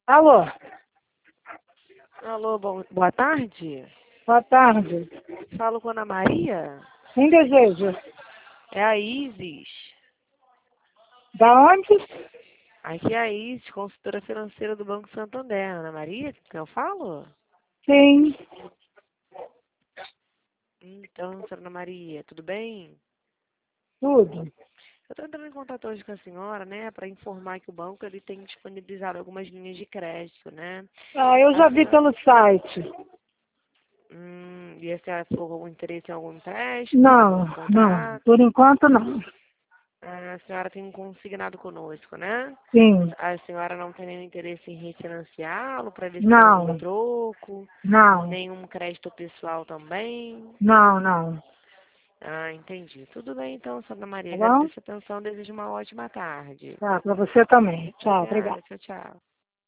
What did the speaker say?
Alô, Alô, boa tarde. boa tarde. Falo com a Ana Maria. Quem deseja? É a Isis. Da onde? Aqui é a Isis, consultora financeira do Banco Santander. Ana Maria, que eu falo? Sim, Então, senhora Ana Maria, tudo bem? tudo. Eu estou entrando em contato hoje com a senhora, né, para informar que o banco ele tem disponibilizado algumas linhas de crédito, né? Ah, eu A já vi senhora, pelo site. e a senhora ficou com algum interesse em algum empréstimo, algum Não, não. contrato? Por enquanto não. A senhora tem um consignado conosco, né? Sim, A senhora não tem nenhum interesse em refinanciá-lo para ver se tem algum não, troco, não, nenhum crédito pessoal também? não, não. Ah, entendi. Tudo bem então, Santa Maria. Tá bom? Agradeço a atenção. Desejo uma ótima tarde. Tá, pra você também. Tchau, obrigada. Obrigada. Tchau, tchau.